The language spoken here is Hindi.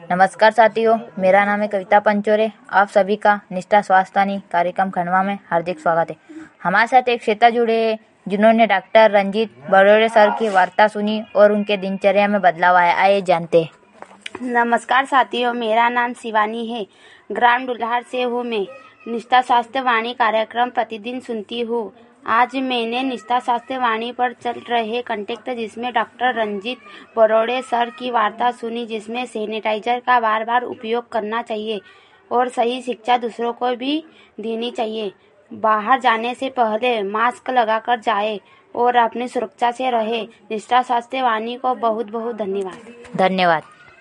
नमस्कार साथियों, मेरा नाम है कविता पंचोरे। आप सभी का निष्ठा स्वास्थ्य कार्यक्रम खंडवा में हार्दिक स्वागत है। हमारे साथ एक श्वेता जुड़े हैं जिन्होंने डॉक्टर रंजीत बरोड़े सर की वार्ता सुनी और उनके दिनचर्या में बदलाव आया। आइए जानते हैं। नमस्कार साथियों, मेरा नाम शिवानी है। ग्राम डुल्हार से हूँ। मैं निष्ठा स्वास्थ्य वाणी कार्यक्रम प्रतिदिन सुनती हूँ। आज मैंने निष्ठा स्वास्थ्य वाणी पर चल रहे कंटेक्ट जिसमें डॉक्टर रंजीत बरोड़े सर की वार्ता सुनी, जिसमें सैनिटाइजर का बार बार उपयोग करना चाहिए और सही शिक्षा दूसरों को भी देनी चाहिए। बाहर जाने से पहले मास्क लगाकर जाए और अपनी सुरक्षा से रहे। निष्ठा स्वास्थ्य वाणी को बहुत बहुत धन्यवाद।